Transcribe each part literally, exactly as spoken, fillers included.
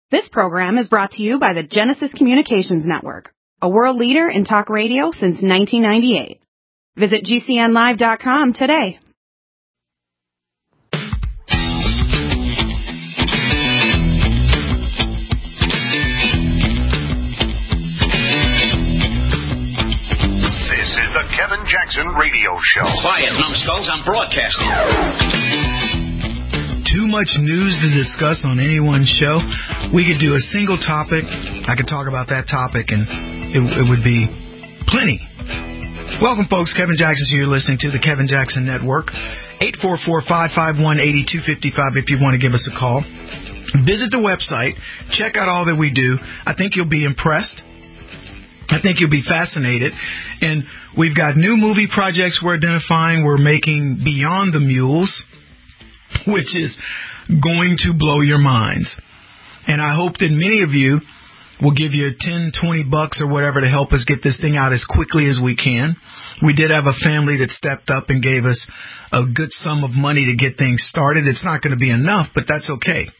This program is brought to you by the Genesis Communications Network, a world leader in talk radio since nineteen ninety-eight. Visit G C N live dot com today. This is the Kevin Jackson Radio Show. Quiet, numbskulls, I'm broadcasting. Too much news to discuss on any one show. We could do a single topic. I could talk about that topic, and it, it would be plenty. Welcome, folks. Kevin Jackson here. You're listening to the Kevin Jackson Network. eight four four, five five one, eight two five five if you want to give us a call. Visit the website. Check out all that we do. I think you'll be impressed. I think you'll be fascinated. And we've got new movie projects we're identifying. We're making Beyond the Mules, which is going to blow your minds. And I hope that many of you will give you ten, twenty bucks or whatever to help us get this thing out as quickly as we can. We did have a family that stepped up and gave us a good sum of money to get things started. It's not going to be enough, but that's okay.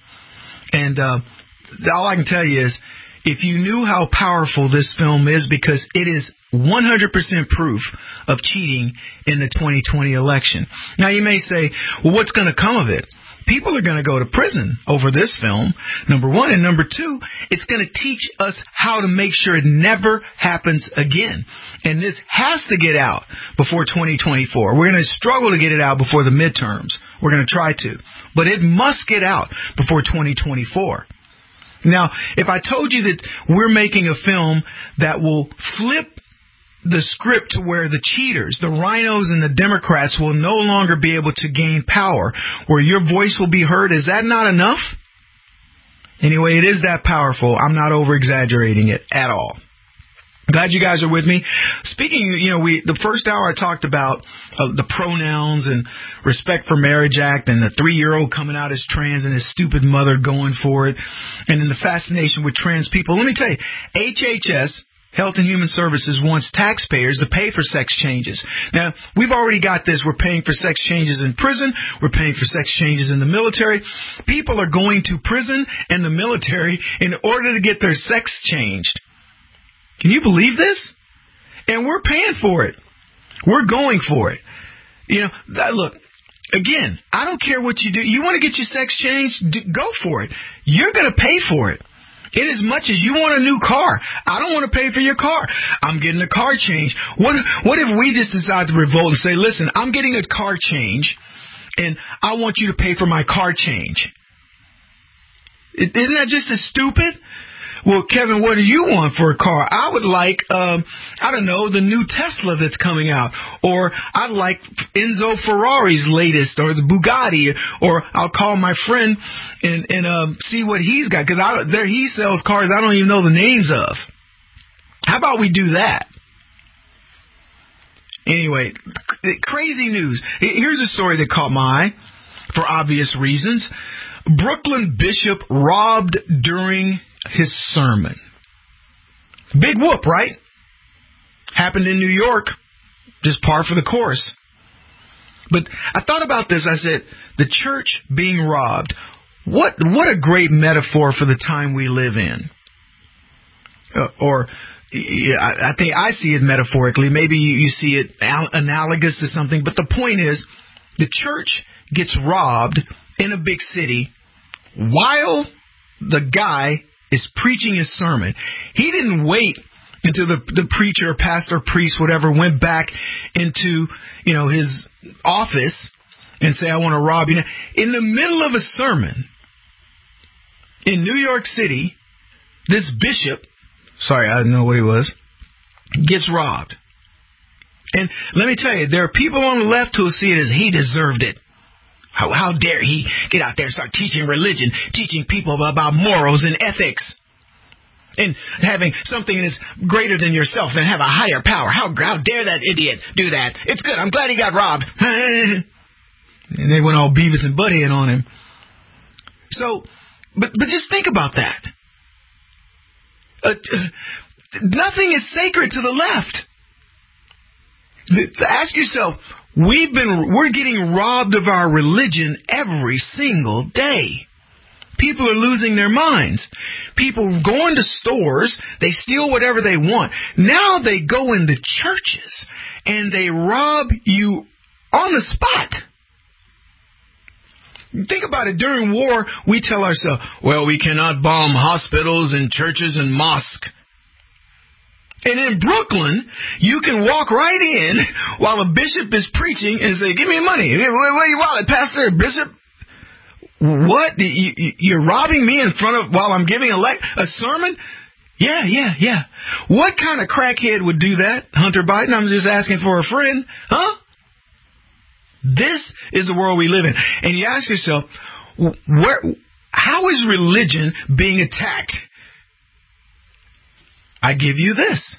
And uh, all I can tell you is, if you knew how powerful this film is, because it is one hundred percent proof of cheating in the twenty twenty election. Now, you may say, well, what's going to come of it? People are going to go to prison over this film, number one. And number two, it's going to teach us how to make sure it never happens again. And this has to get out before twenty twenty-four. We're going to struggle to get it out before the midterms. We're going to try to. But it must get out before twenty twenty-four. Now, if I told you that we're making a film that will flip the script to where the cheaters, the rhinos and the Democrats will no longer be able to gain power, where your voice will be heard, is that not enough? Anyway, it is that powerful. I'm not over-exaggerating it at all. Glad you guys are with me. Speaking, you know, we the first hour I talked about uh, the pronouns and Respect for Marriage Act and the three-year-old coming out as trans and his stupid mother going for it, and then the fascination with trans people. Let me tell you, H H S, Health and Human Services, wants taxpayers to pay for sex changes. Now, we've already got this. We're paying for sex changes in prison. We're paying for sex changes in the military. People are going to prison and the military in order to get their sex changed. Can you believe this? And we're paying for it. We're going for it. You know, that, look, again, I don't care what you do. You want to get your sex changed? Do, go for it. You're going to pay for it. In as much as you want a new car. I don't want to pay for your car. I'm getting a car change. What, what if we just decide to revolt and say, listen, I'm getting a car change, and I want you to pay for my car change? Isn't that just as stupid? Well, Kevin, what do you want for a car? I would like, um, I don't know, the new Tesla that's coming out. Or I'd like Enzo Ferrari's latest, or the Bugatti. Or I'll call my friend and, and um, see what he's got. Because there he sells cars I don't even know the names of. How about we do that? Anyway, crazy news. Here's a story that caught my eye for obvious reasons. Brooklyn bishop robbed during his sermon. Big whoop, right? Happened in New York. Just par for the course. But I thought about this. I said, the church being robbed. What what a great metaphor for the time we live in. Uh, or yeah, I, I think I see it metaphorically. Maybe you, you see it al- analogous to something. But the point is, the church gets robbed in a big city while the guy is preaching his sermon. He didn't wait until the, the preacher, pastor, priest, whatever, went back into, you know, his office and say, I want to rob you. In the middle of a sermon in New York City, this bishop, sorry, I don't know what he was, gets robbed. And let me tell you, there are people on the left who see it as he deserved it. How, how dare he get out there and start teaching religion, teaching people about morals and ethics, and having something that's greater than yourself and have a higher power. How, how dare that idiot do that? It's good. I'm glad he got robbed. And they went all Beavis and Butthead on him. So, but but just think about that. Uh, uh, nothing is sacred to the left. The, ask yourself, We've been, we're getting robbed of our religion every single day. People are losing their minds. People go into stores, they steal whatever they want. Now they go into churches and they rob you on the spot. Think about it. During war, we tell ourselves, well, we cannot bomb hospitals and churches and mosques. And in Brooklyn, you can walk right in while a bishop is preaching and say, give me money. Where you wallet, pastor, bishop? What? You're robbing me in front of, while I'm giving a, le- a sermon? Yeah, yeah, yeah. What kind of crackhead would do that, Hunter Biden? I'm just asking for a friend. Huh? This is the world we live in. And you ask yourself, where, how is religion being attacked? I give you this.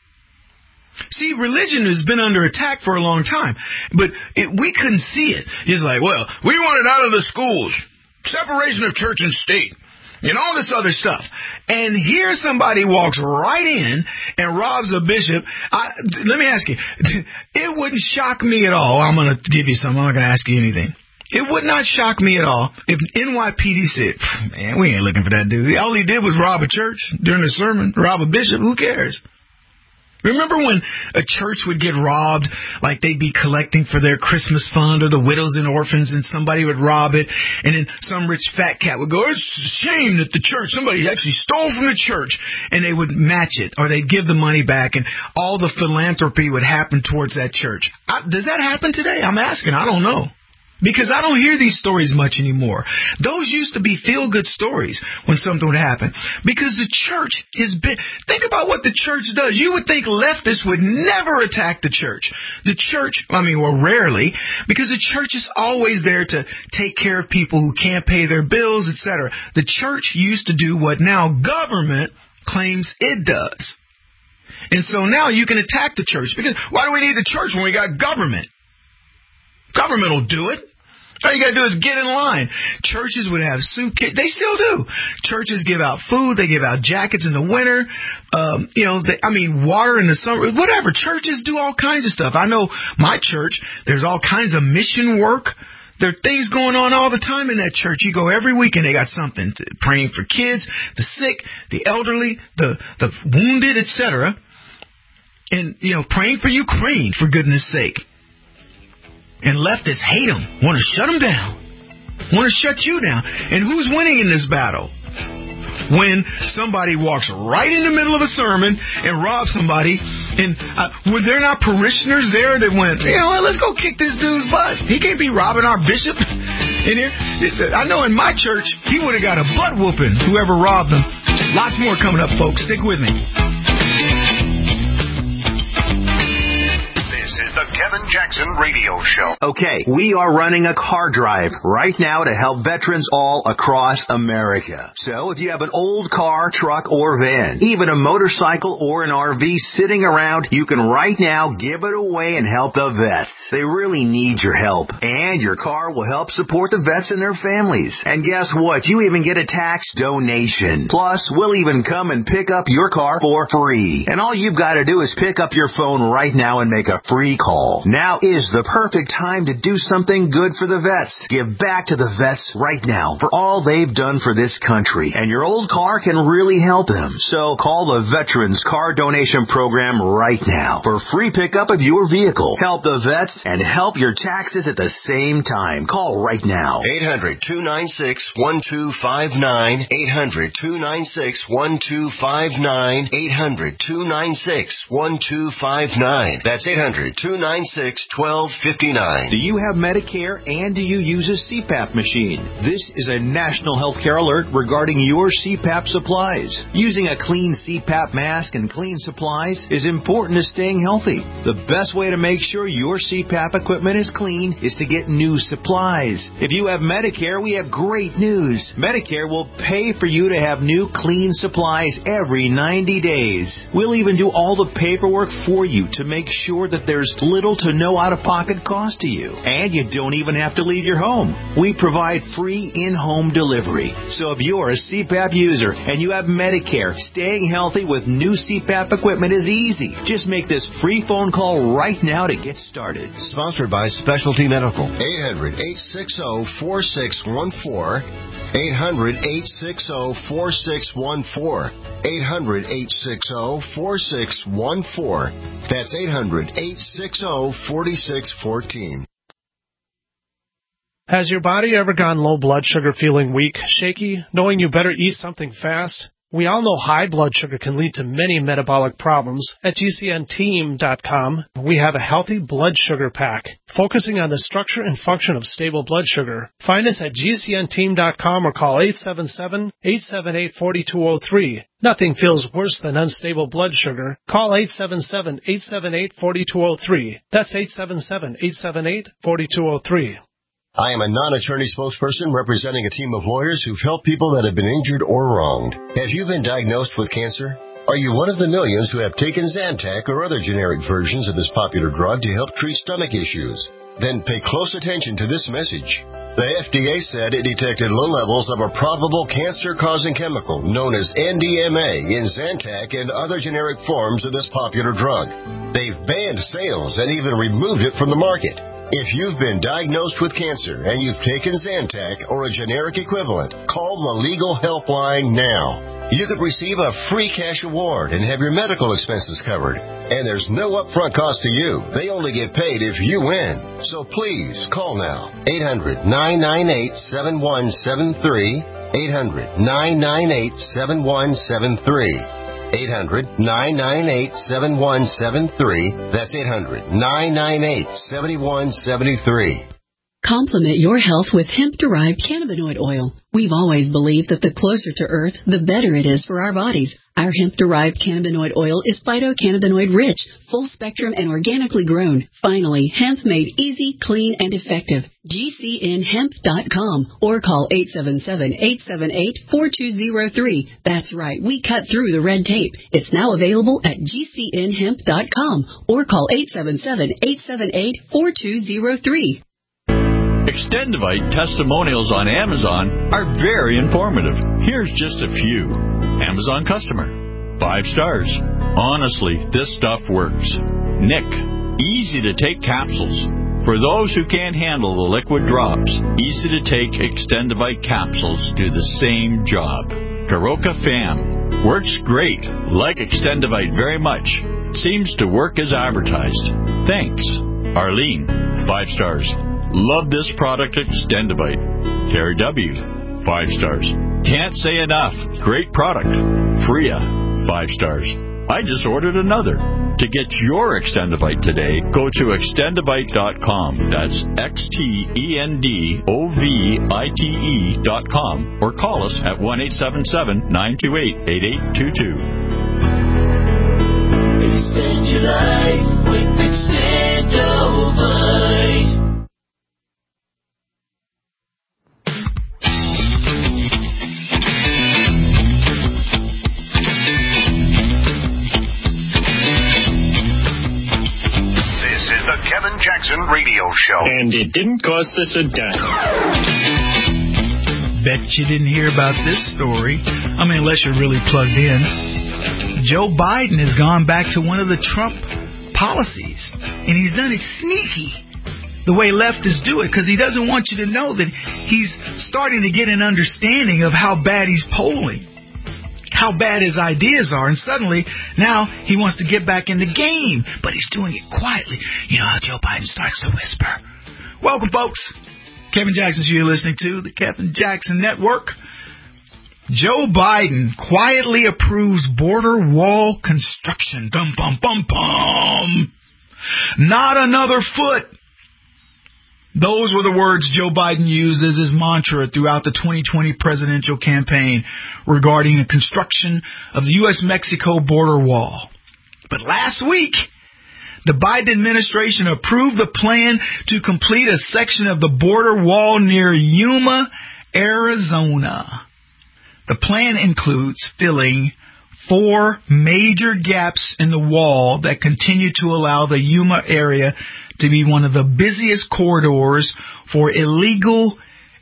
See, religion has been under attack for a long time, but it, we couldn't see it. It's like, well, we want it out of the schools, separation of church and state, and all this other stuff. And here somebody walks right in and robs a bishop. I, let me ask you, it wouldn't shock me at all. I'm going to give you something. I'm not going to ask you anything. It would not shock me at all if N Y P D said, man, we ain't looking for that dude. All he did was rob a church during a sermon, rob a bishop. Who cares? Remember when a church would get robbed, like they'd be collecting for their Christmas fund or the widows and orphans, and somebody would rob it, and then some rich fat cat would go, it's a shame that the church, somebody actually stole from the church, and they would match it, or they'd give the money back, and all the philanthropy would happen towards that church. I, does that happen today? I'm asking. I don't know. Because I don't hear these stories much anymore. Those used to be feel-good stories when something would happen. Because the church has been... Think about what the church does. You would think leftists would never attack the church. The church, I mean, well, rarely, because the church is always there to take care of people who can't pay their bills, et cetera. The church used to do what now government claims it does. And so now you can attack the church. Because why do we need the church when we got government? Government will do it. All you got to do is get in line. Churches would have soup kits. They still do. Churches give out food. They give out jackets in the winter. Um, you know, they, I mean, water in the summer. Whatever. Churches do all kinds of stuff. I know my church, there's all kinds of mission work. There are things going on all the time in that church. You go every week and they got something. To, praying for kids, the sick, the elderly, the, the wounded, et cetera. And, you know, praying for Ukraine, for goodness sake. And leftists hate them, want to shut them down, want to shut you down. And who's winning in this battle? When somebody walks right in the middle of a sermon and robs somebody, and uh, were there not parishioners there that went, you know what, let's go kick this dude's butt. He can't be robbing our bishop in here. I know in my church, he would have got a butt whooping, whoever robbed him. Lots more coming up, folks. Stick with me. The Kevin Jackson Radio Show. Okay, we are running a car drive right now to help veterans all across America. So if you have an old car, truck, or van, even a motorcycle or an R V sitting around, you can right now give it away and help the vets. They really need your help. And your car will help support the vets and their families. And guess what? You even get a tax donation. Plus, we'll even come and pick up your car for free. And all you've got to do is pick up your phone right now and make a free call. Now is the perfect time to do something good for the vets. Give back to the vets right now for all they've done for this country. And your old car can really help them. So call the Veterans Car Donation Program right now for free pickup of your vehicle. Help the vets and help your taxes at the same time. Call right now. eight hundred, two nine six, one two five nine. eight hundred, two nine six, one two five nine. eight hundred, two nine six, one two five nine. That's eight hundred, two nine six, one two five nine. Do you have Medicare and do you use a C PAP machine? This is a national healthcare alert regarding your C PAP supplies. Using a clean C PAP mask and clean supplies is important to staying healthy. The best way to make sure your C PAP equipment is clean is to get new supplies. If you have Medicare, we have great news. Medicare will pay for you to have new clean supplies every ninety days. We'll even do all the paperwork for you to make sure that there's little to no out-of-pocket cost to you. And you don't even have to leave your home. We provide free in-home delivery. So if you're a C PAP user and you have Medicare, staying healthy with new C PAP equipment is easy. Just make this free phone call right now to get started. Sponsored by Specialty Medical. eight hundred, eight six zero, four six one four. eight hundred, eight six zero, four six one four. eight hundred, eight six zero, four six one four. That's eight hundred, eight six zero, four six one four. Has your body ever gone low blood sugar, feeling weak, shaky, knowing you better eat something fast? We all know high blood sugar can lead to many metabolic problems. At G C N team dot com, we have a healthy blood sugar pack, focusing on the structure and function of stable blood sugar. Find us at G C N team dot com or call eight seven seven, eight seven eight, four two zero three. Nothing feels worse than unstable blood sugar. Call eight seven seven, eight seven eight, four two zero three. That's eight seven seven, eight seven eight, four two zero three. I am a non-attorney spokesperson representing a team of lawyers who've helped people that have been injured or wronged. Have you been diagnosed with cancer? Are you one of the millions who have taken Zantac or other generic versions of this popular drug to help treat stomach issues? Then pay close attention to this message. The F D A said it detected low levels of a probable cancer-causing chemical known as N D M A in Zantac and other generic forms of this popular drug. They've banned sales and even removed it from the market. If you've been diagnosed with cancer and you've taken Zantac or a generic equivalent, call the Legal Helpline now. You could receive a free cash award and have your medical expenses covered. And there's no upfront cost to you. They only get paid if you win. So please, call now. eight hundred, nine nine eight, seven one seven three. eight hundred, nine nine eight, seven one seven three. eight hundred, nine nine eight, seven one seven three. That's eight hundred, nine nine eight, seven one seven three. Complement your health with hemp-derived cannabinoid oil. We've always believed that the closer to Earth, the better it is for our bodies. Our hemp-derived cannabinoid oil is phytocannabinoid-rich, full-spectrum, and organically grown. Finally, hemp made easy, clean, and effective. G C N hemp dot com or call eight seven seven, eight seven eight, four two zero three. That's right, we cut through the red tape. It's now available at G C N hemp dot com or call eight seven seven, eight seven eight, four two zero three. Extendivite testimonials on Amazon are very informative. Here's just a few. Amazon customer. Five stars. Honestly, this stuff works. Nick. Easy to take capsules. For those who can't handle the liquid drops, easy to take Extendivite capsules do the same job. Karoka Fam. Works great. Like Extendivite very much. Seems to work as advertised. Thanks. Arlene. Five stars. Love this product, Extendivite. Terry W. Five stars. Can't say enough. Great product. Freya. Five stars. I just ordered another. To get your Extendivite today, go to extendivite dot com. That's X T E N D O V I T E dot com. Or call us at one eight seven seven, nine two eight, eight eight two two. Extend your life with Extendivite. Kevin Jackson Radio Show. And it didn't cost us a dime. Bet you didn't hear about this story. I mean, unless you're really plugged in. Joe Biden has gone back to one of the Trump policies, and he's done it sneaky, the way leftists do it, because he doesn't want you to know that he's starting to get an understanding of how bad he's polling, how bad his ideas are, and suddenly now he wants to get back in the game, but he's doing it quietly. You know how Joe Biden starts to whisper. Welcome, folks. Kevin Jackson, you're listening to the Kevin Jackson Network. Joe Biden quietly approves border wall construction. Bum, bum, bum, bum. Not another foot. Those were the words Joe Biden used as his mantra throughout the twenty twenty presidential campaign regarding the construction of the U S Mexico border wall. But last week, the Biden administration approved the plan to complete a section of the border wall near Yuma, Arizona. The plan includes filling four major gaps in the wall that continue to allow the Yuma area to be one of the busiest corridors for illegal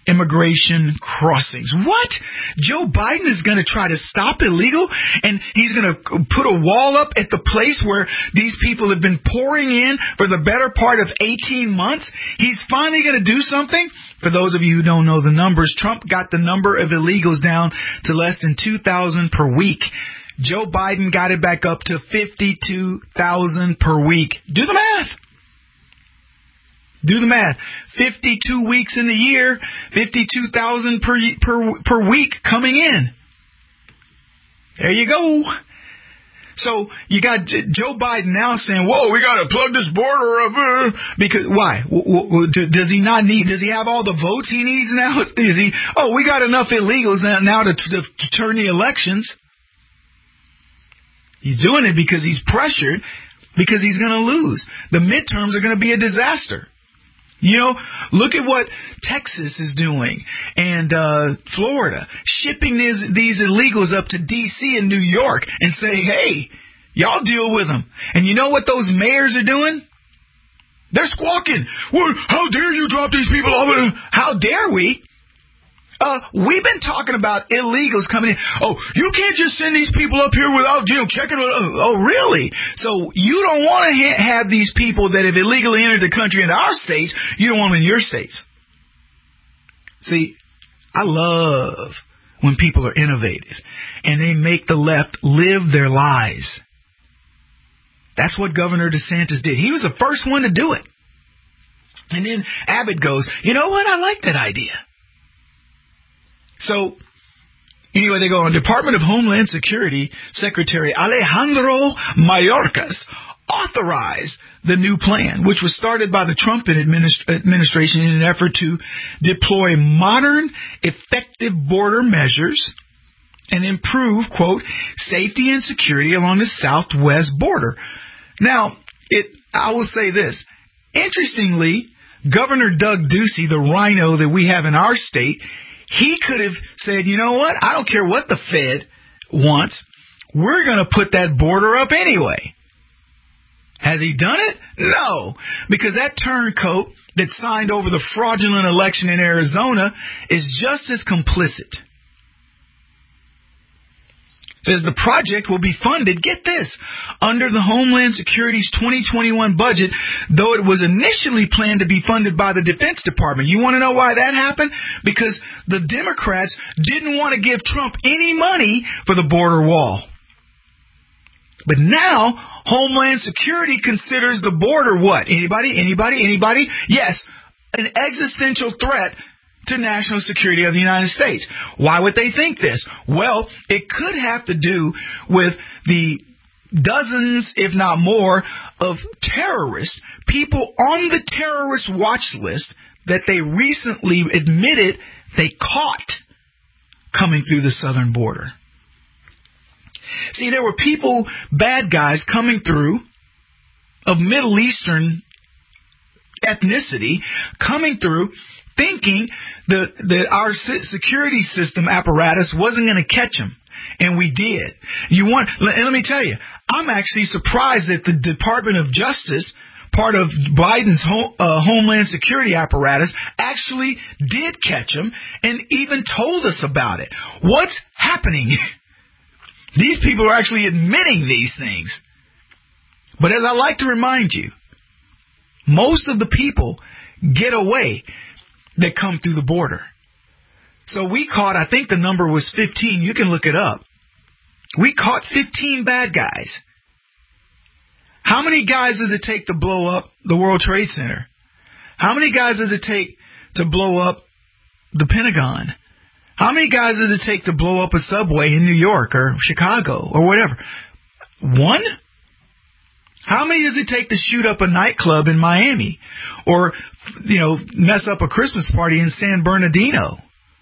immigration crossings. What? Joe Biden is going to try to stop illegal, and he's going to put a wall up at the place where these people have been pouring in for the better part of eighteen months? He's finally going to do something? For those of you who don't know the numbers, Trump got the number of illegals down to less than two thousand per week. Joe Biden got it back up to fifty-two thousand per week. Do the math. Do the math. fifty-two weeks in the year, fifty-two thousand per per per week coming in. There you go. So you got J- Joe Biden now saying, "Whoa, we got to plug this border up." Uh, because why? W- w- does he not need? Does he have all the votes he needs now? Is he? Oh, we got enough illegals now, now to, to, to turn the elections. He's doing it because he's pressured, because he's going to lose. The midterms are going to be a disaster. You know, look at what Texas is doing and uh, Florida, shipping these, these illegals up to D C and New York and saying, hey, y'all deal with them. And you know what those mayors are doing? They're squawking. Well, how dare you drop these people off? How dare we? Uh, we've been talking about illegals coming in. Oh, you can't just send these people up here without, you know, checking. Oh, really? So you don't want to ha- have these people that have illegally entered the country into our states. You don't want them in your states. See, I love when people are innovative and they make the left live their lies. That's what Governor DeSantis did. He was the first one to do it. And then Abbott goes, you know what? I like that idea. So, anyway, they go on. Department of Homeland Security Secretary Alejandro Mayorkas authorized the new plan, which was started by the Trump administ- administration in an effort to deploy modern, effective border measures and improve, quote, safety and security along the southwest border. Now, it, I will say this. Interestingly, Governor Doug Ducey, the rhino that we have in our state, he could have said, you know what? I don't care what the Fed wants. We're going to put that border up anyway. Has he done it? No. Because that turncoat that signed over the fraudulent election in Arizona is just as complicit. Says the project will be funded, get this, under the Homeland Security's twenty twenty-one budget, though it was initially planned to be funded by the Defense Department. You want to know why that happened? Because the Democrats didn't want to give Trump any money for the border wall. But now, Homeland Security considers the border what? Anybody? Anybody? Anybody? Yes, an existential threat to national security of the United States. Why would they think this? Well, it could have to do with the dozens, if not more, of terrorists, people on the terrorist watch list that they recently admitted they caught coming through the southern border. See, there were people, bad guys, coming through of Middle Eastern ethnicity, coming through thinking that, that our security system apparatus wasn't going to catch them. And we did. You want, and let me tell you, I'm actually surprised that the Department of Justice, part of Biden's home, uh, Homeland Security apparatus, actually did catch them and even told us about it. What's happening? These people are actually admitting these things. But as I like to remind you, most of the people get away that come through the border. So we caught, I think the number was fifteen. You can look it up. We caught fifteen bad guys. How many guys does it take to blow up the World Trade Center? How many guys does it take to blow up the Pentagon? How many guys does it take to blow up a subway in New York or Chicago or whatever? One? How many does it take to shoot up a nightclub in Miami or, you know, mess up a Christmas party in San Bernardino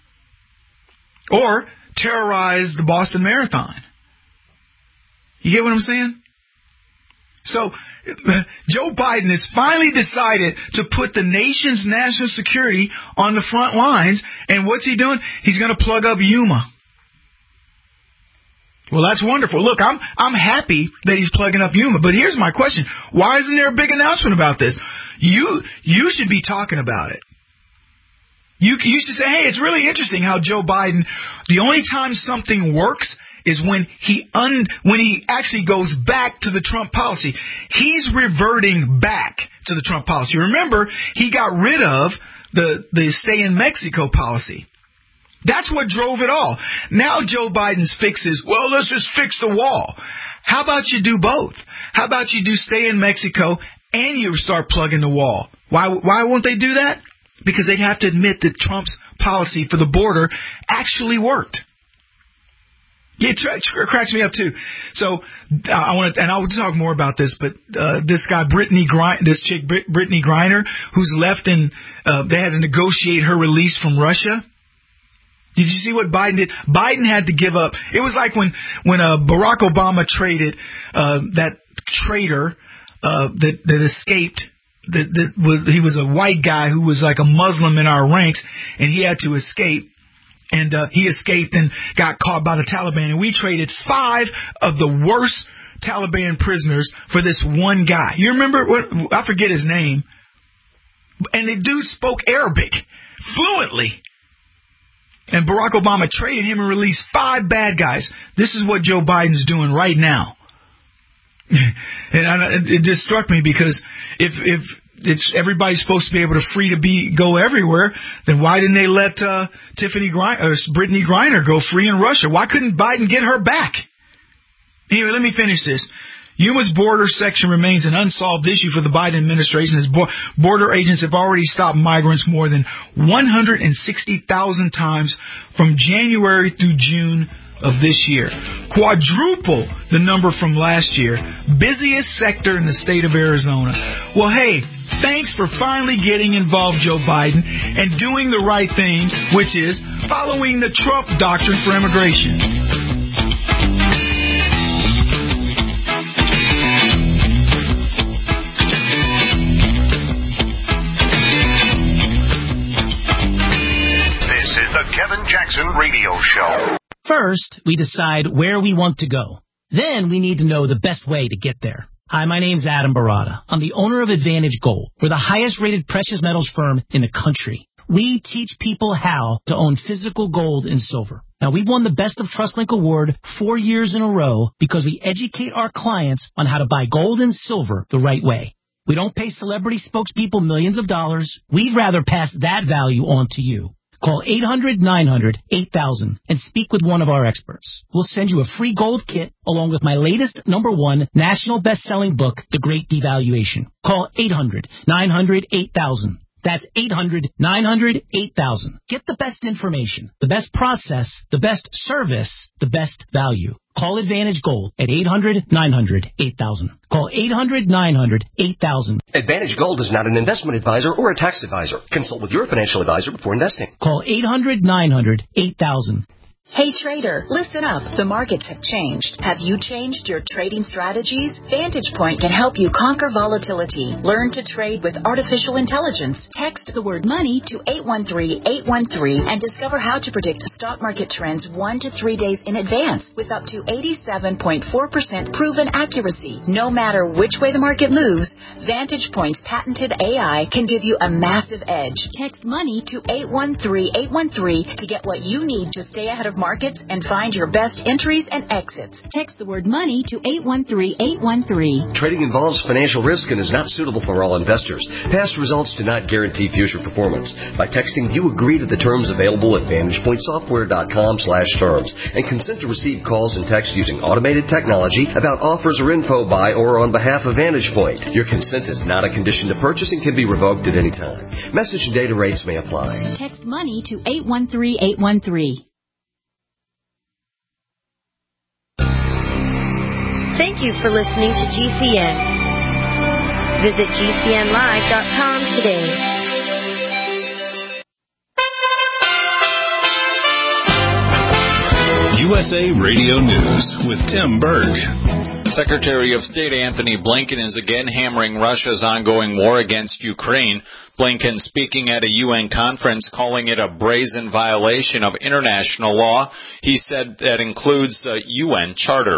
or terrorize the Boston Marathon? You get what I'm saying? So Joe Biden has finally decided to put the nation's national security on the front lines. And what's he doing? He's going to plug up Yuma. Well, that's wonderful. Look, I'm I'm happy that he's plugging up Yuma. But here's my question. Why isn't there a big announcement about this? You you should be talking about it. You, you should say, hey, it's really interesting how Joe Biden, the only time something works is when he un, when he actually goes back to the Trump policy. He's reverting back to the Trump policy. Remember, he got rid of the, the stay in Mexico policy. That's what drove it all. Now Joe Biden's fix is, well, let's just fix the wall. How about you do both? How about you do stay in Mexico and you start plugging the wall? Why, why won't they do that? Because they have to admit that Trump's policy for the border actually worked. It cracks me up too. So uh, I want to, and I'll talk more about this. But uh, this guy, Brittany, Gri- this chick, Brit- Brittany Griner, who's left, and uh, they had to negotiate her release from Russia. Did you see what Biden did? Biden had to give up. It was like when when uh, Barack Obama traded uh, that traitor uh, that that escaped. That, that was he was a white guy who was like a Muslim in our ranks, and he had to escape. And uh, he escaped and got caught by the Taliban. And we traded five of the worst Taliban prisoners for this one guy. You remember? What, I forget his name. And the dude spoke Arabic fluently. And Barack Obama traded him and released five bad guys. This is what Joe Biden's doing right now. And I, it just struck me because if if it's everybody's supposed to be able to free to be go everywhere, then why didn't they let uh, Tiffany Griner, or Brittany Griner go free in Russia? Why couldn't Biden get her back? Anyway, let me finish this. U S border section remains an unsolved issue for the Biden administration, as bo- border agents have already stopped migrants more than one hundred sixty thousand times from January through June of this year. Quadruple the number from last year. Busiest sector in the state of Arizona. Well, hey, thanks for finally getting involved, Joe Biden, and doing the right thing, which is following the Trump doctrine for immigration. This is the Kevin Jackson Radio Show. First, we decide where we want to go. Then we need to know the best way to get there. Hi, my name's Adam Barada. I'm the owner of Advantage Gold. We're the highest rated precious metals firm in the country. We teach people how to own physical gold and silver. Now, we've won the Best of TrustLink Award four years in a row because we educate our clients on how to buy gold and silver the right way. We don't pay celebrity spokespeople millions of dollars. We'd rather pass that value on to you. Call eight hundred, nine hundred, eight thousand and speak with one of our experts. We'll send you a free gold kit along with my latest number one national best-selling book, The Great Devaluation. Call eight hundred, nine hundred, eight thousand. That's eight hundred, nine hundred, eight thousand. Get the best information, the best process, the best service, the best value. Call Advantage Gold at eight hundred, nine hundred, eight thousand. Call eight hundred, nine hundred, eight thousand. Advantage Gold is not an investment advisor or a tax advisor. Consult with your financial advisor before investing. Call eight hundred, nine hundred, eight thousand. Hey trader, listen up. The markets have changed. Have you changed your trading strategies? Vantage Point can help you conquer volatility. Learn to trade with artificial intelligence. Text the word money to eight one three, eight one three and discover how to predict stock market trends one to three days in advance with up to eighty-seven point four percent proven accuracy. No matter which way the market moves, Vantage Point's patented A I can give you a massive edge. Text money to eight one three, eight one three to get what you need to stay ahead of markets and find your best entries and exits. Text the word money to eight one three, eight one three. Trading involves financial risk and is not suitable for all investors. Past results do not guarantee future performance. By texting, you agree to the terms available at vantage point software dot com slash terms and consent to receive calls and texts using automated technology about offers or info by or on behalf of Vantage Point. Your consent is not a condition to purchase and can be revoked at any time. Message and data rates may apply. Text money to eight one three, eight one three. Thank you for listening to G C N. Visit G C N live dot com today. U S A Radio News with Tim Berg. Secretary of State Anthony Blinken is again hammering Russia's ongoing war against Ukraine. Blinken speaking at a U N conference calling it a brazen violation of international law. He said that includes the U N Charter.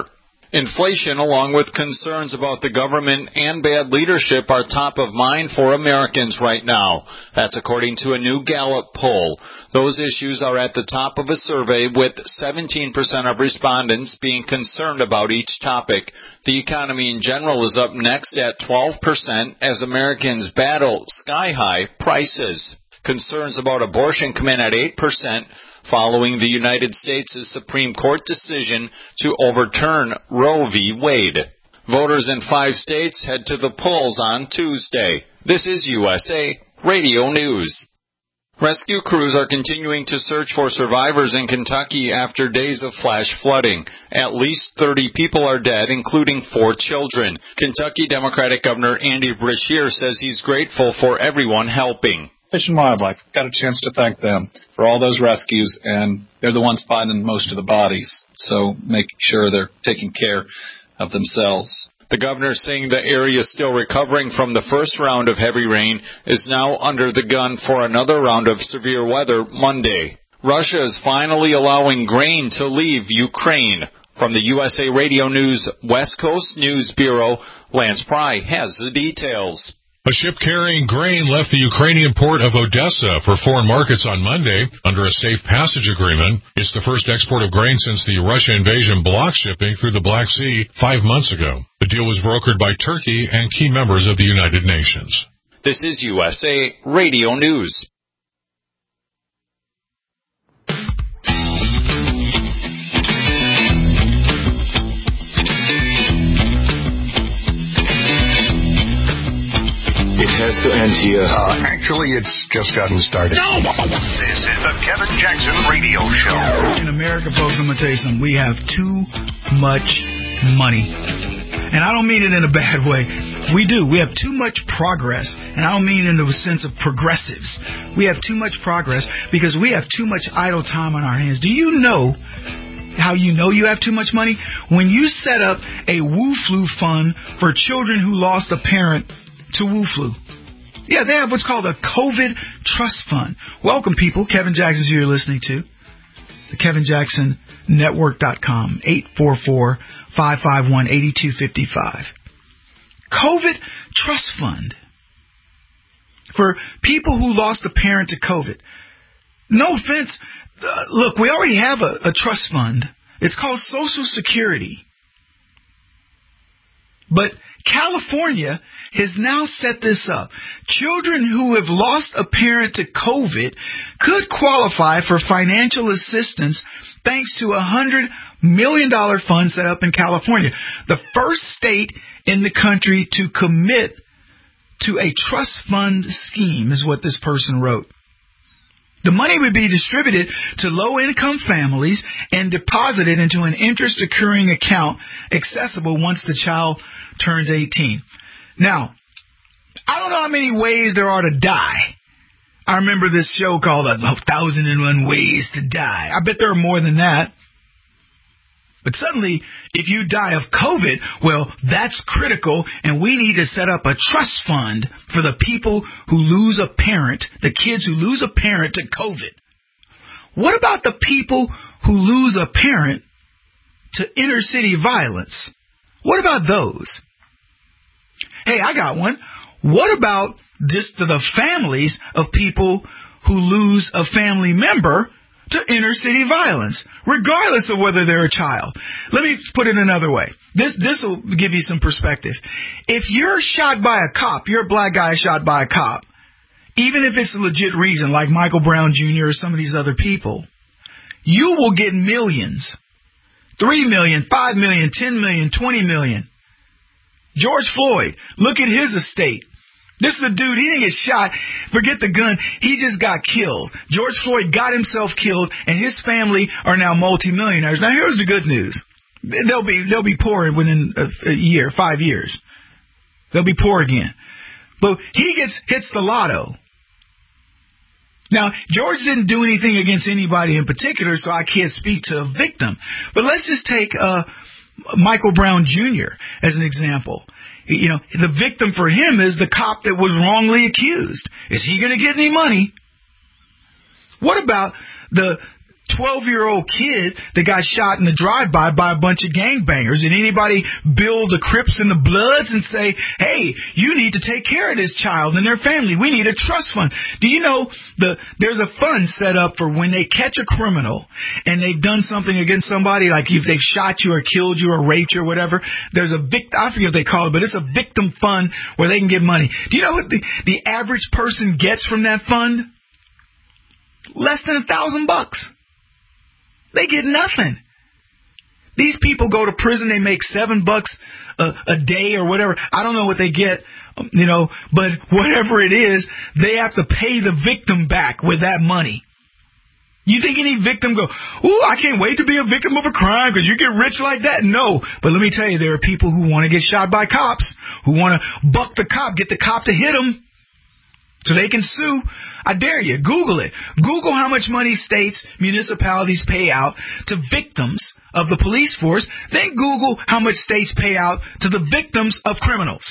Inflation, along with concerns about the government and bad leadership, are top of mind for Americans right now. That's according to a new Gallup poll. Those issues are at the top of a survey, with seventeen percent of respondents being concerned about each topic. The economy in general is up next at twelve percent as Americans battle sky-high prices. Concerns about abortion come in at eight percent. Following the United States' Supreme Court decision to overturn Roe v. Wade. Voters in five states head to the polls on Tuesday. This is U S A Radio News. Rescue crews are continuing to search for survivors in Kentucky after days of flash flooding. At least thirty people are dead, including four children. Kentucky Democratic Governor Andy Beshear says he's grateful for everyone helping. Fish and Wildlife, got a chance to thank them for all those rescues, and they're the ones finding most of the bodies, so making sure they're taking care of themselves. The governor, saying the area still recovering from the first round of heavy rain, is now under the gun for another round of severe weather Monday. Russia is finally allowing grain to leave Ukraine. From the U S A Radio News West Coast News Bureau, Lance Pry has the details. A ship carrying grain left the Ukrainian port of Odessa for foreign markets on Monday under a safe passage agreement. It's the first export of grain since the Russia invasion blocked shipping through the Black Sea five months ago. The deal was brokered by Turkey and key members of the United Nations. This is U S A Radio News. It has to end here. Uh, actually, it's just gotten started. No! This is the Kevin Jackson Radio Show. In America, folks, I'm going to tell you something. We have too much money. And I don't mean it in a bad way. We do. We have too much progress. And I don't mean in the sense of progressives. We have too much progress because we have too much idle time on our hands. Do you know how you know you have too much money? When you set up a Wu-Flu fund for children who lost a parent to Wu-Flu. Yeah, they have what's called a COVID Trust Fund. Welcome, people. Kevin Jackson's who you're listening to. The Kevin Jackson Network dot com, eight four four, five five one, eight two five five. COVID Trust Fund. For people who lost a parent to COVID. No offense. Uh, look, we already have a, a trust fund. It's called Social Security. But California has now set this up. Children who have lost a parent to COVID could qualify for financial assistance thanks to a one hundred million dollars fund set up in California. The first state in the country to commit to a trust fund scheme is what this person wrote. The money would be distributed to low-income families and deposited into an interest-accruing account accessible once the child turns eighteen. Now, I don't know how many ways there are to die. I remember this show called A Thousand and One Ways to Die. I bet there are more than that. But suddenly, if you die of COVID, well, that's critical, and we need to set up a trust fund for the people who lose a parent, the kids who lose a parent to COVID. What about the people who lose a parent to inner city violence? What about those? Hey, I got one. What about just the families of people who lose a family member to inner city violence, regardless of whether they're a child? Let me put it another way. This this will give you some perspective. If you're shot by a cop, you're a black guy shot by a cop, even if it's a legit reason, like Michael Brown Junior or some of these other people, you will get millions. Three million, five million, ten million, twenty million. George Floyd, look at his estate. This is a dude, he didn't get shot. Forget the gun. He just got killed. George Floyd got himself killed, and his family are now multimillionaires. Now, here's the good news. They'll be they'll be poor within a, a year, five years. They'll be poor again. But he gets hits the lotto. Now, George didn't do anything against anybody in particular, so I can't speak to a victim. But let's just take uh, Michael Brown Junior as an example. You know, the victim for him is the cop that was wrongly accused. Is he going to get any money? What about the twelve-year-old kid that got shot in the drive-by by a bunch of gangbangers, and anybody bill the Crips and the Bloods and say, hey, you need to take care of this child and their family. We need a trust fund. Do you know the there's a fund set up for when they catch a criminal and they've done something against somebody, like if they've shot you or killed you or raped you or whatever, there's a victim, I forget what they call it, but it's a victim fund where they can get money. Do you know what the, the average person gets from that fund? Less than a thousand bucks. They get nothing. These people go to prison. They make seven bucks a, a day or whatever. I don't know what they get, you know, but whatever it is, they have to pay the victim back with that money. You think any victim go, ooh, I can't wait to be a victim of a crime because you get rich like that? No. But let me tell you, there are people who want to get shot by cops, who want to buck the cop, get the cop to hit them, so they can sue. I dare you. Google it. Google how much money states, municipalities pay out to victims of the police force. Then Google how much states pay out to the victims of criminals.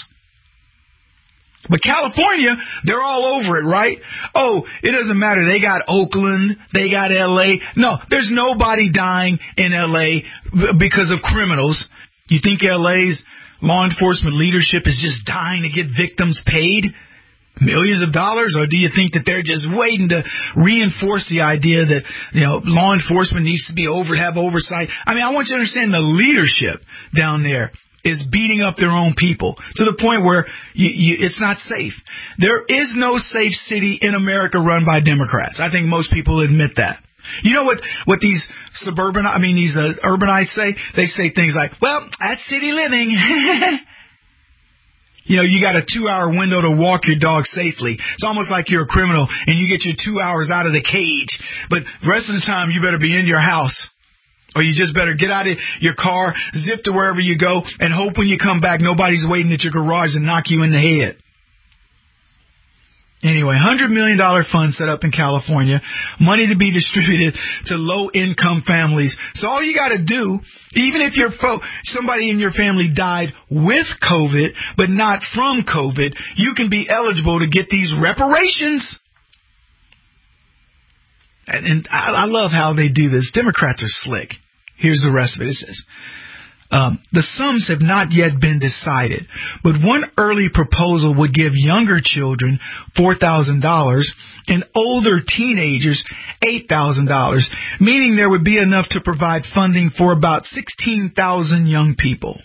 But California, they're all over it, right? Oh, it doesn't matter. They got Oakland. They got L A. No, there's nobody dying in L A because of criminals. You think L A's law enforcement leadership is just dying to get victims paid? Millions of dollars? Or do you think that they're just waiting to reinforce the idea that, you know, law enforcement needs to be over, have oversight? I mean, I want you to understand the leadership down there is beating up their own people to the point where you, you, it's not safe. There is no safe city in America run by Democrats. I think most people admit that. You know what, what these suburban, I mean, these uh, urbanites say? They say things like, well, that's city living. You know, you got a two-hour window to walk your dog safely. It's almost like you're a criminal and you get your two hours out of the cage. But the rest of the time, you better be in your house. Or you just better get out of your car, zip to wherever you go, and hope when you come back, nobody's waiting at your garage and knock you in the head. Anyway, one hundred million dollars fund set up in California, money to be distributed to low-income families. So all you got to do, even if your fo- somebody in your family died with COVID, but not from COVID, you can be eligible to get these reparations. And, and I, I love how they do this. Democrats are slick. Here's the rest of it. It says, Um, the sums have not yet been decided, but one early proposal would give younger children four thousand dollars and older teenagers eight thousand dollars, meaning there would be enough to provide funding for about sixteen thousand young people.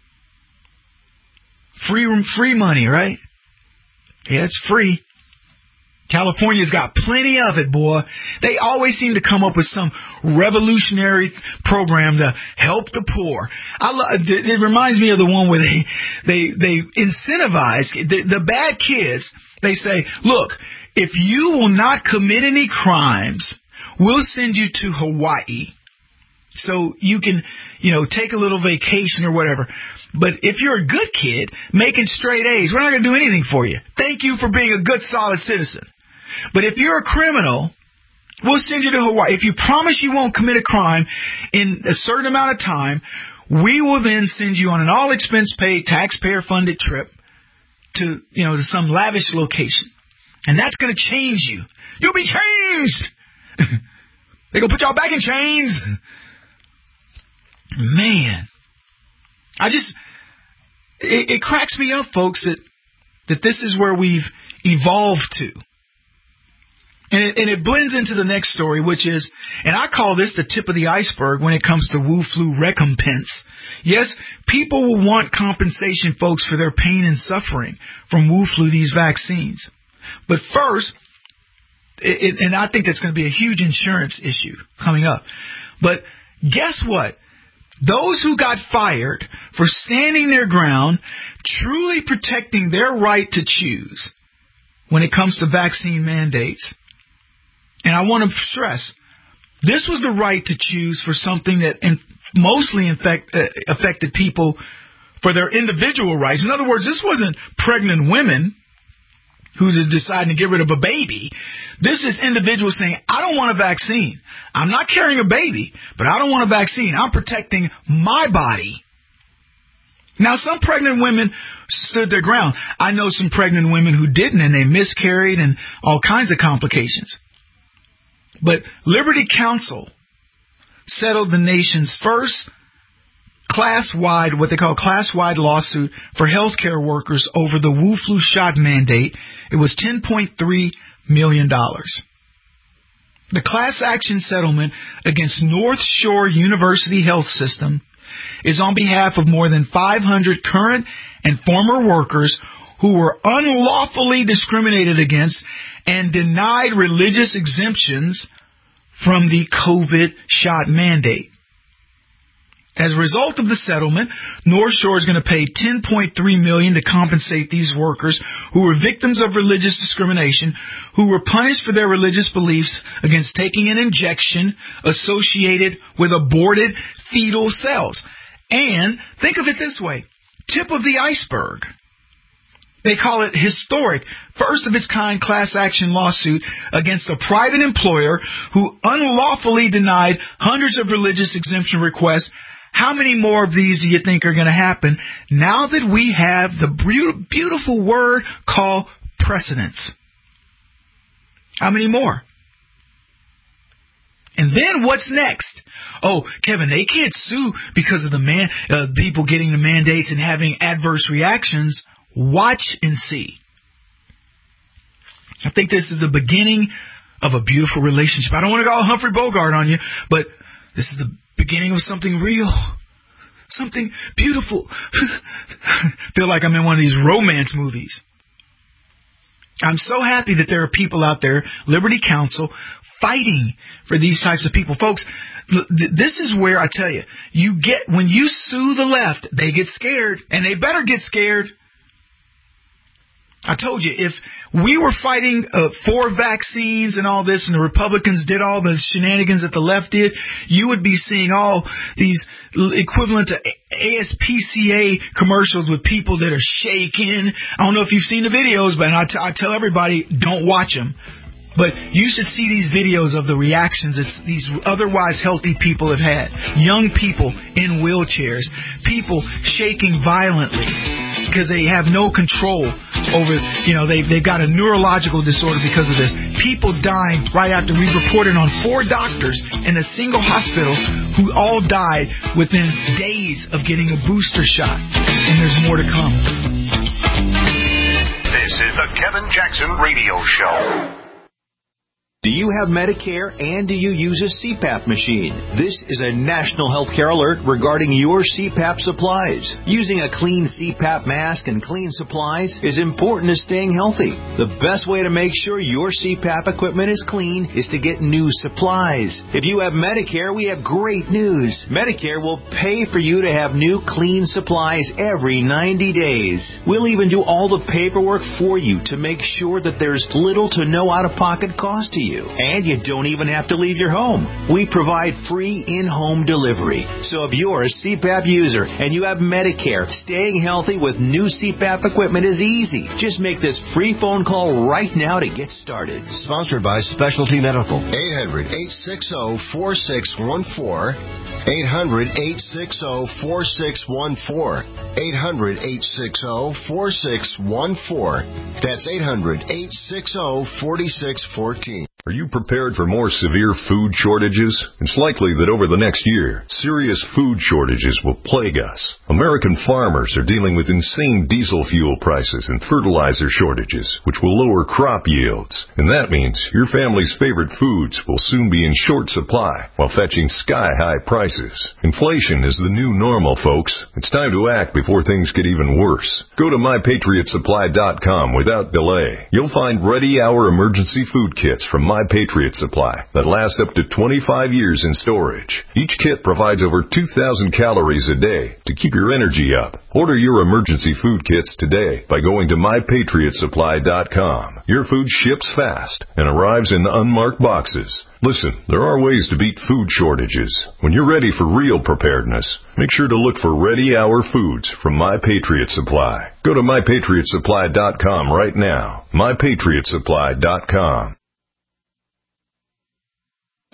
Free, free money, right? Yeah, it's free. California's got plenty of it, boy. They always seem to come up with some revolutionary program to help the poor. I lo- it reminds me of the one where they they they incentivize the, the bad kids. They say, look, if you will not commit any crimes, we'll send you to Hawaii so you can, you know, take a little vacation or whatever. But if you're a good kid making straight A's, we're not going to do anything for you. Thank you for being a good, solid citizen. But if you're a criminal, we'll send you to Hawaii. If you promise you won't commit a crime in a certain amount of time, we will then send you on an all-expense-paid, taxpayer-funded trip to, you know, to some lavish location. And that's going to change you. You'll be changed. They're going to put y'all back in chains. Man. I just, it, it cracks me up, folks, that, that this is where we've evolved to. And it, and it blends into the next story, which is, and I call this the tip of the iceberg when it comes to Wu flu recompense. Yes, people will want compensation, folks, for their pain and suffering from Wu flu, these vaccines. But first, it, it, and I think that's going to be a huge insurance issue coming up. But guess what? Those who got fired for standing their ground, truly protecting their right to choose when it comes to vaccine mandates. And I want to stress, this was the right to choose for something that in, mostly infect, uh, affected people for their individual rights. In other words, this wasn't pregnant women who decided to get rid of a baby. This is individuals saying, I don't want a vaccine. I'm not carrying a baby, but I don't want a vaccine. I'm protecting my body. Now, some pregnant women stood their ground. I know some pregnant women who didn't, and they miscarried and all kinds of complications. But Liberty Counsel settled the nation's first class-wide, what they call class-wide lawsuit for healthcare workers over the Wu flu shot mandate. It was ten point three million dollars. The class action settlement against North Shore University Health System is on behalf of more than five hundred current and former workers who were unlawfully discriminated against and denied religious exemptions from the COVID shot mandate. As a result of the settlement, North Shore is going to pay ten point three million dollars to compensate these workers who were victims of religious discrimination, who were punished for their religious beliefs against taking an injection associated with aborted fetal cells. And think of it this way, tip of the iceberg. They call it historic, first of its kind class action lawsuit against a private employer who unlawfully denied hundreds of religious exemption requests. How many more of these do you think are going to happen now that we have the beautiful word called precedence? How many more? And then what's next? Oh, Kevin, they can't sue because of the man, uh, people getting the mandates and having adverse reactions. Watch and see. I think this is the beginning of a beautiful relationship. I don't want to go Humphrey Bogart on you, but this is the beginning of something real, something beautiful. Feel like I'm in one of these romance movies. I'm so happy that there are people out there, Liberty Counsel, fighting for these types of people. Folks, this is where I tell you, you get, when you sue the left, they get scared, and they better get scared. I told you, if we were fighting uh, for vaccines and all this, and the Republicans did all the shenanigans that the left did, you would be seeing all these equivalent to A S P C A commercials with people that are shaking. I don't know if you've seen the videos, but I, t- I tell everybody, don't watch them. But you should see these videos of the reactions that these otherwise healthy people have had. Young people in wheelchairs, people shaking violently because they have no control over, you know, they, they've got a neurological disorder because of this. People dying right after we reported on four doctors in a single hospital who all died within days of getting a booster shot. And there's more to come. This is the Kevin Jackson Radio Show. Do you have Medicare and do you use a C PAP machine? This is a national healthcare alert regarding your C PAP supplies. Using a clean C PAP mask and clean supplies is important to staying healthy. The best way to make sure your C PAP equipment is clean is to get new supplies. If you have Medicare, we have great news. Medicare will pay for you to have new clean supplies every ninety days. We'll even do all the paperwork for you to make sure that there's little to no out-of-pocket cost to you. And you don't even have to leave your home. We provide free in-home delivery. So if you're a C PAP user and you have Medicare, staying healthy with new C PAP equipment is easy. Just make this free phone call right now to get started. Sponsored by Specialty Medical. eight hundred, eight six zero, four six one four. eight hundred, eight six zero, four six one four. eight hundred, eight six zero, four six one four. That's eight hundred, eight six zero, four six one four. Are you prepared for more severe food shortages? It's likely that over the next year, serious food shortages will plague us. American farmers are dealing with insane diesel fuel prices and fertilizer shortages, which will lower crop yields. And that means your family's favorite foods will soon be in short supply while fetching sky-high prices. Inflation is the new normal, folks. It's time to act before things get even worse. Go to my patriot supply dot com without delay. You'll find Ready Hour emergency food kits from My Patriot Supply that last up to twenty-five years in storage. Each kit provides over two thousand calories a day to keep your energy up. Order your emergency food kits today by going to my patriot supply dot com. Your food ships fast and arrives in unmarked boxes. Listen, there are ways to beat food shortages. When you're ready for real preparedness, make sure to look for Ready Hour foods from My Patriot Supply. Go to my patriot supply dot com right now. my patriot supply dot com.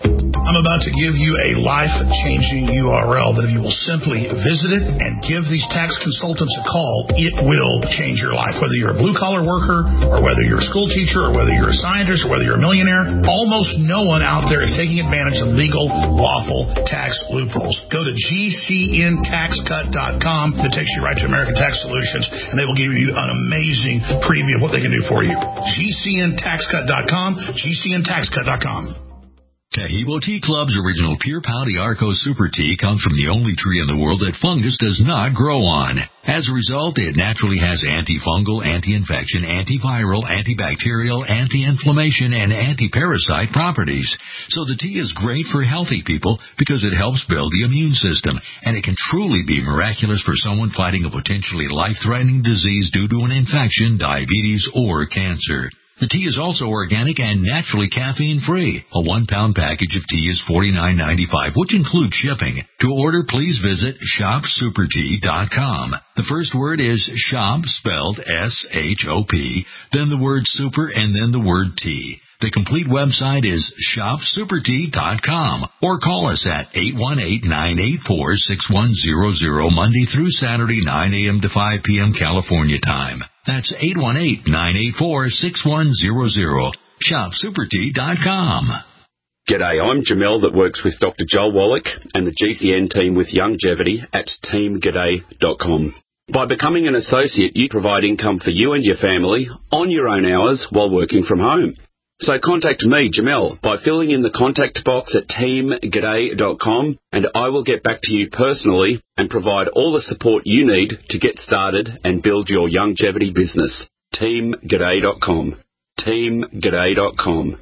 I'm about to give you a life-changing U R L that if you will simply visit it and give these tax consultants a call, it will change your life. Whether you're a blue-collar worker or whether you're a school teacher or whether you're a scientist or whether you're a millionaire, almost no one out there is taking advantage of legal, lawful tax loopholes. Go to G C N tax cut dot com. It takes you right to American Tax Solutions, and they will give you an amazing preview of what they can do for you. G C N tax cut dot com, G C N tax cut dot com. Tahibo Tea Club's original Pure Pouty Arco Super Tea comes from the only tree in the world that fungus does not grow on. As a result, it naturally has antifungal, anti-infection, antiviral, antibacterial, anti-inflammation, and anti-parasite properties. So the tea is great for healthy people because it helps build the immune system, and it can truly be miraculous for someone fighting a potentially life-threatening disease due to an infection, diabetes, or cancer. The tea is also organic and naturally caffeine-free. A one-pound package of tea is forty-nine ninety-five, which includes shipping. To order, please visit shop super tea dot com. The first word is shop, spelled S H O P, then the word super, and then the word tea. The complete website is shop super tea dot com, or call us at eight one eight, nine eight four, six one zero zero Monday through Saturday, nine a.m. to five p.m. California time. That's eight one eight, nine eight four, six one zero zero. shop super tea dot com. G'day, I'm Jamel that works with Doctor Joel Wallach and the G C N team with Longevity at team g'day dot com. By becoming an associate, you provide income for you and your family on your own hours while working from home. So contact me, Jamel, by filling in the contact box at team g'day dot com, and I will get back to you personally and provide all the support you need to get started and build your longevity business. team g'day dot com. team g'day dot com.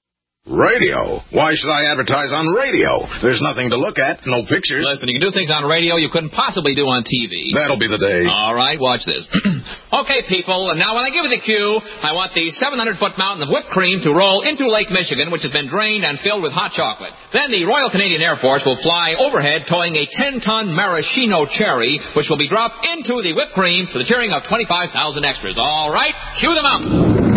Radio? Why should I advertise on radio? There's nothing to look at, no pictures. Listen, you can do things on radio you couldn't possibly do on T V. That'll be the day. All right, watch this. Okay, people, now when I give you the cue, I want the seven hundred foot mountain of whipped cream to roll into Lake Michigan, which has been drained and filled with hot chocolate. Then the Royal Canadian Air Force will fly overhead towing a ten ton maraschino cherry, which will be dropped into the whipped cream to the cheering of twenty-five thousand extras. All right, cue the mountain.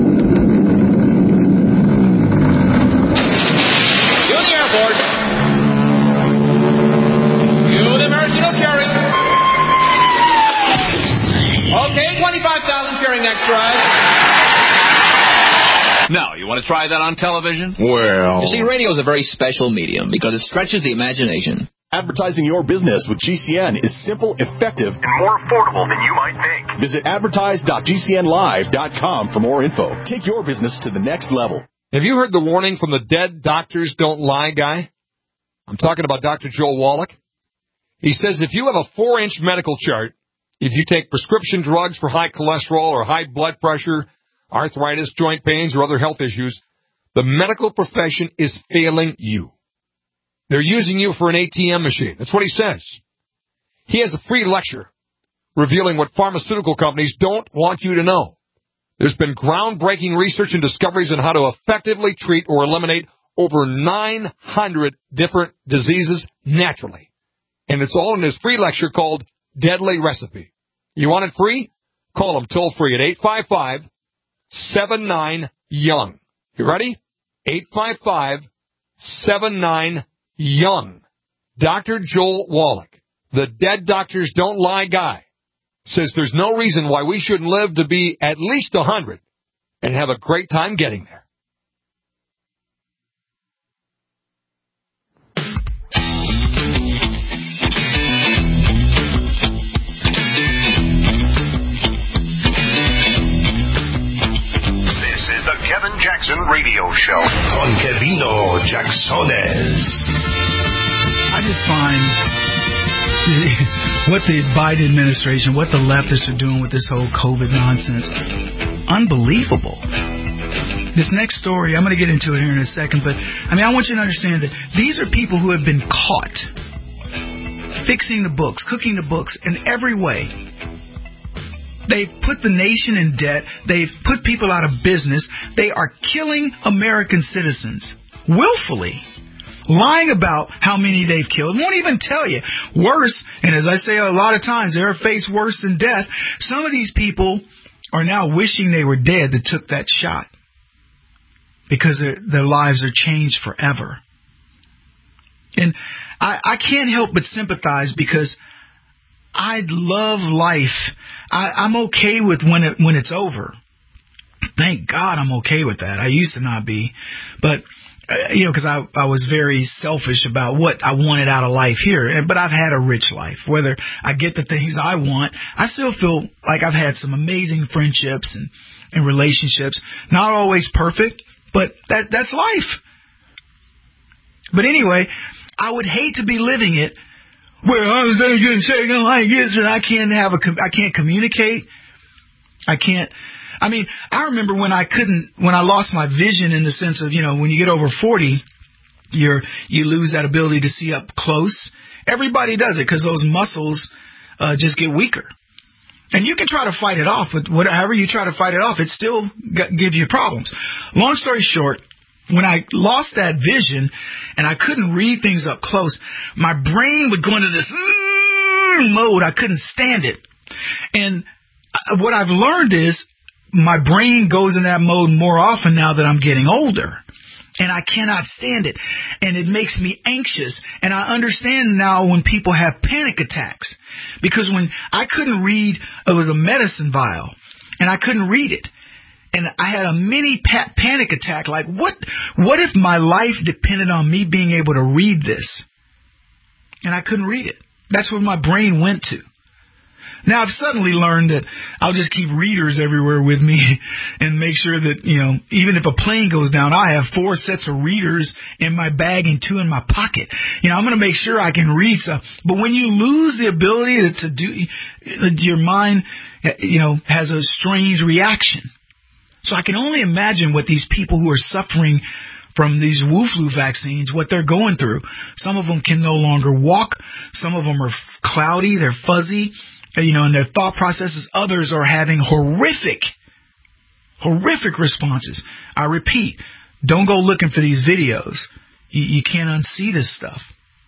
Now, you want to try that on television? Well... You see, radio is a very special medium because it stretches the imagination. Advertising your business with G C N is simple, effective, and more affordable than you might think. Visit advertise dot G C N live dot com for more info. Take your business to the next level. Have you heard the warning from the dead doctors don't lie guy? I'm talking about Doctor Joel Wallach. He says if you have a four-inch medical chart, if you take prescription drugs for high cholesterol or high blood pressure, arthritis, joint pains, or other health issues, the medical profession is failing you. They're using you for an A T M machine. That's what he says. He has a free lecture revealing what pharmaceutical companies don't want you to know. There's been groundbreaking research and discoveries on how to effectively treat or eliminate over nine hundred different diseases naturally. And it's all in his free lecture called Deadly Recipe. You want it free? Call him toll free at eight five five, seven nine, young. You ready? eight five five, seven nine, young. Doctor Joel Wallach, the dead doctors don't lie guy, says there's no reason why we shouldn't live to be at least one hundred and have a great time getting there. Kevin Jackson Radio Show on Kevino Jacksones. I just find what the Biden administration, what the leftists are doing with this whole COVID nonsense, unbelievable. This next story, I'm going to get into it here in a second, but I mean, I want you to understand that these are people who have been caught fixing the books, cooking the books in every way. They've put the nation in debt. They've put people out of business. They are killing American citizens willfully, lying about how many they've killed. Won't even tell you. Worse, and as I say a lot of times, they're faced worse than death. Some of these people are now wishing they were dead that took that shot because their, their lives are changed forever. And I, I can't help but sympathize because I love life. I, I'm okay with when it when it's over. Thank God I'm okay with that. I used to not be. But, uh, you know, because I, I was very selfish about what I wanted out of life here. But I've had a rich life. Whether I get the things I want, I still feel like I've had some amazing friendships and, and relationships. Not always perfect, but that that's life. But anyway, I would hate to be living it where I'm going to say no like this and I can't have a I can't communicate. I can't. I mean, I remember when I couldn't when I lost my vision in the sense of, you know, when you get over forty, you're you lose that ability to see up close. Everybody does it because those muscles uh, just get weaker. And you can try to fight it off, but whatever you try to fight it off, it still gives you problems. Long story short, when I lost that vision and I couldn't read things up close, my brain would go into this mm, mode. I couldn't stand it. And what I've learned is my brain goes in that mode more often now that I'm getting older. And I cannot stand it. And it makes me anxious. And I understand now when people have panic attacks. Because when I couldn't read, it was a medicine vial. And I couldn't read it. And I had a mini pa- panic attack. Like, what, what if my life depended on me being able to read this? And I couldn't read it. That's where my brain went to. Now, I've suddenly learned that I'll just keep readers everywhere with me and make sure that, you know, even if a plane goes down, I have four sets of readers in my bag and two in my pocket. You know, I'm going to make sure I can read stuff. But when you lose the ability to, to do, your mind, you know, has a strange reaction. So I can only imagine what these people who are suffering from these Wu flu vaccines, what they're going through. Some of them can no longer walk. Some of them are cloudy. They're fuzzy. You know, in their thought processes, others are having horrific, horrific responses. I repeat, don't go looking for these videos. You, you can't unsee this stuff.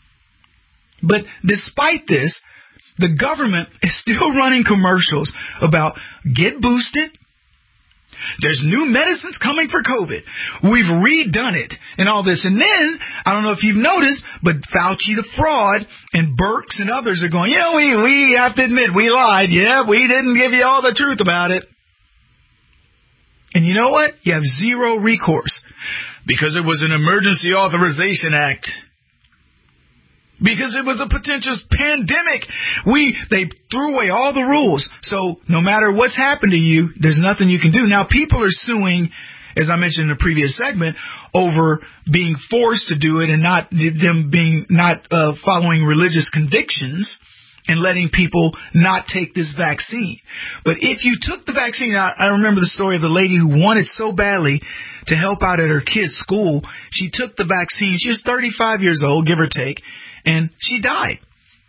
But despite this, the government is still running commercials about get boosted. There's new medicines coming for COVID. We've redone it and all this. And then, I don't know if you've noticed, but Fauci the fraud and Birx and others are going, yeah, we, we have to admit, we lied. Yeah, we didn't give you all the truth about it. And you know what? You have zero recourse because it was an Emergency Authorization Act. Because it was a potential pandemic. We they threw away all the rules. So no matter what's happened to you, there's nothing you can do. Now people are suing, as I mentioned in the previous segment, over being forced to do it and not them being not uh, following religious convictions and letting people not take this vaccine. But if you took the vaccine, I, I remember the story of the lady who wanted so badly to help out at her kid's school. She took the vaccine. She was thirty-five years old, give or take. And she died.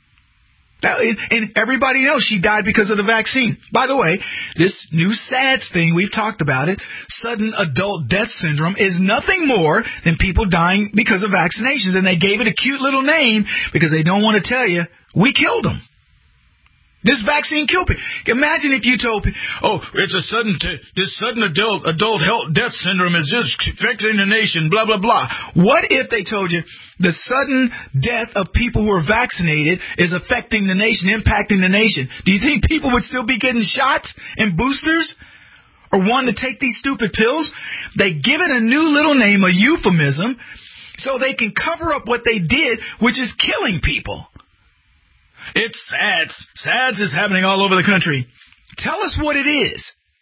And everybody knows she died because of the vaccine. By the way, this new SADS thing, we've talked about it, sudden adult death syndrome, is nothing more than people dying because of vaccinations. And they gave it a cute little name because they don't want to tell you, we killed them. This vaccine killed people. Imagine if you told people, oh, it's a sudden, t- this sudden adult, adult health death syndrome is just affecting the nation, blah, blah, blah. What if they told you the sudden death of people who are vaccinated is affecting the nation, impacting the nation? Do you think people would still be getting shots and boosters or wanting to take these stupid pills? They give it a new little name, a euphemism, so they can cover up what they did, which is killing people. It's SADS. SADS is happening all over the country. Tell us what it is.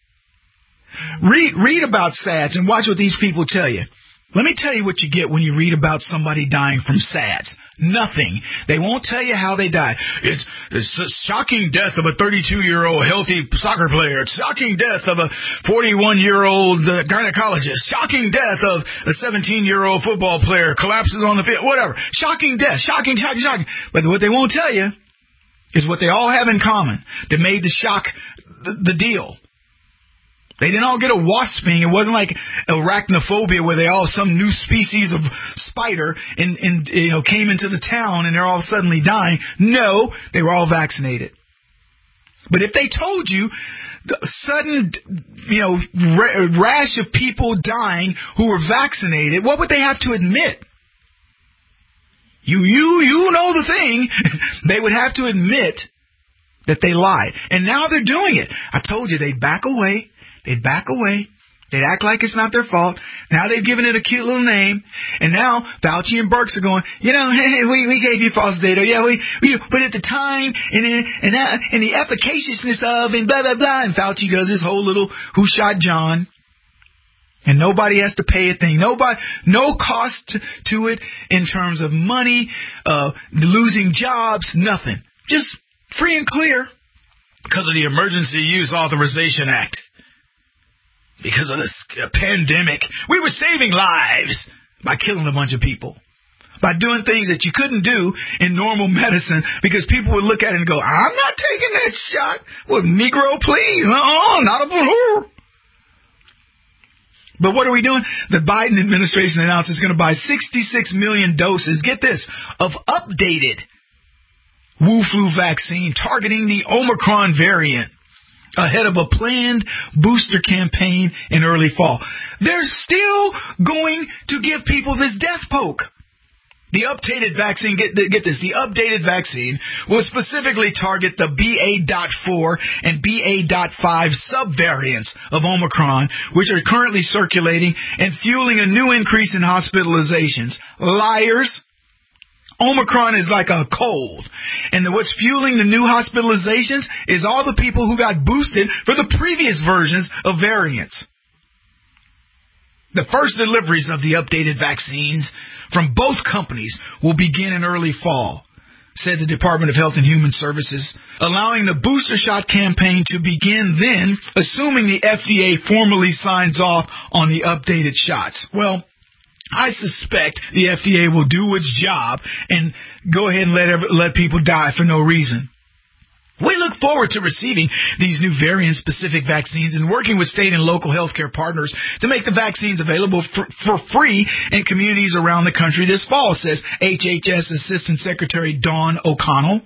Read read about SADS and watch what these people tell you. Let me tell you what you get when you read about somebody dying from SADS. Nothing. They won't tell you how they died. It's, it's a shocking death of a thirty-two-year-old healthy soccer player. It's shocking death of a forty-one-year-old uh, gynecologist. Shocking death of a seventeen-year-old football player collapses on the field. Whatever. Shocking death. Shocking, shocking, shocking. But what they won't tell you is what they all have in common that made the shock the, the deal. They didn't all get a wasp sting. It wasn't like arachnophobia where they all, some new species of spider and, and you know, came into the town and they're all suddenly dying. No, they were all vaccinated. But if they told you the sudden, you know, rash of people dying who were vaccinated, what would they have to admit? You, you, you know the thing. They would have to admit that they lied. And now they're doing it. I told you they'd back away. They'd back away. They'd act like it's not their fault. Now they've given it a cute little name. And now Fauci and Birx are going, you know, hey, we, we gave you false data. Yeah, we, we, but at the time, and then, and that, and the efficaciousness of, and blah, blah, blah. And Fauci does his whole little who shot John. And nobody has to pay a thing. Nobody, no cost to it in terms of money, uh, losing jobs, nothing. Just free and clear because of the Emergency Use Authorization Act. Because of this pandemic, we were saving lives by killing a bunch of people. By doing things that you couldn't do in normal medicine because people would look at it and go, I'm not taking that shot. Well, Negro, please. Uh-uh, not a blue. But what are we doing? The Biden administration announced it's going to buy sixty-six million doses, get this, of updated Wu flu vaccine targeting the Omicron variant ahead of a planned booster campaign in early fall. They're still going to give people this death poke. The updated vaccine, get, get this, the updated vaccine will specifically target the B A four and B A five subvariants of Omicron, which are currently circulating and fueling a new increase in hospitalizations. Liars. Omicron is like a cold. And the, what's fueling the new hospitalizations is all the people who got boosted for the previous versions of variants. The first deliveries of the updated vaccines from both companies will begin in early fall, said the Department of Health and Human Services, allowing the booster shot campaign to begin then, assuming the F D A formally signs off on the updated shots. Well, I suspect the F D A will do its job and go ahead and let every, let people die for no reason. We look forward to receiving these new variant-specific vaccines and working with state and local healthcare partners to make the vaccines available for, for free in communities around the country this fall, says H H S Assistant Secretary Dawn O'Connell.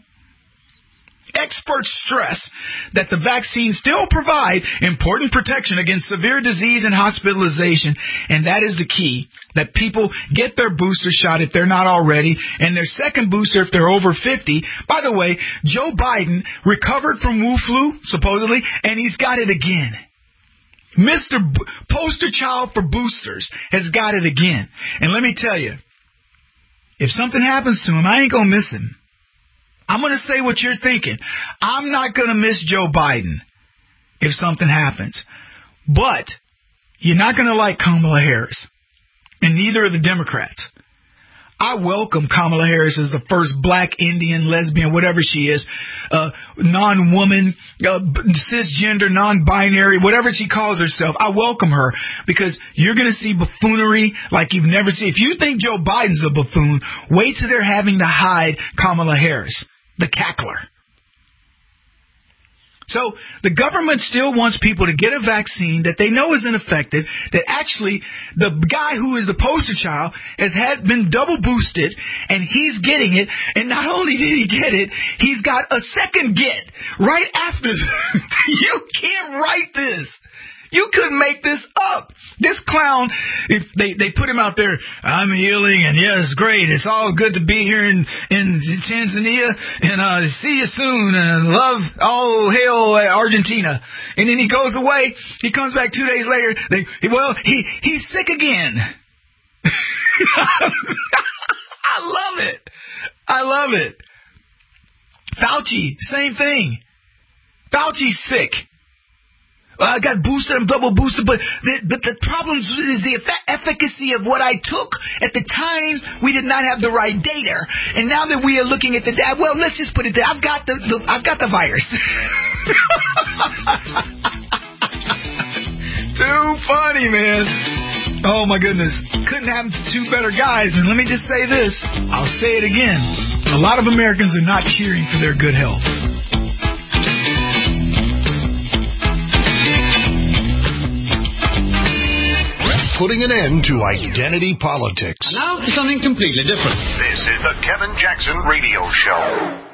Experts stress that the vaccines still provide important protection against severe disease and hospitalization, and that is the key, that people get their booster shot if they're not already, and their second booster if they're over fifty. By the way, Joe Biden recovered from Wu flu, supposedly, and he's got it again. Mister B- Poster Child for Boosters has got it again. And let me tell you, if something happens to him, I ain't going to miss him. I'm going to say what you're thinking. I'm not going to miss Joe Biden if something happens. But you're not going to like Kamala Harris. And neither are the Democrats. I welcome Kamala Harris as the first black, Indian, lesbian, whatever she is, uh, non-woman, uh, cisgender, non-binary, whatever she calls herself. I welcome her because you're going to see buffoonery like you've never seen. If you think Joe Biden's a buffoon, wait till they're having to hide Kamala Harris, the cackler. So the government still wants people to get a vaccine that they know is ineffective, that actually the guy who is the poster child has had been double boosted, and he's getting it. And not only did he get it, he's got a second get right after. You can't write this. You couldn't make this up. This clown, if they, they put him out there, I'm healing, and yeah, it's great. It's all good to be here in, in Tanzania, and uh, see you soon, and love, all hail uh, Argentina. And then he goes away. He comes back two days later. They, well, he he's sick again. I love it. I love it. Fauci, same thing. Fauci's sick. I got boosted, I'm double boosted, but the, but the problem is the efficacy of what I took. At the time, we did not have the right data, and now that we are looking at the data, well, let's just put it there. I've got the, the I've got the virus. Too funny, man. Oh my goodness, couldn't happen to two better guys. And let me just say this, I'll say it again. A lot of Americans are not cheering for their good health. Putting an end to identity politics. Now to something completely different. This is the Kevin Jackson Radio Show.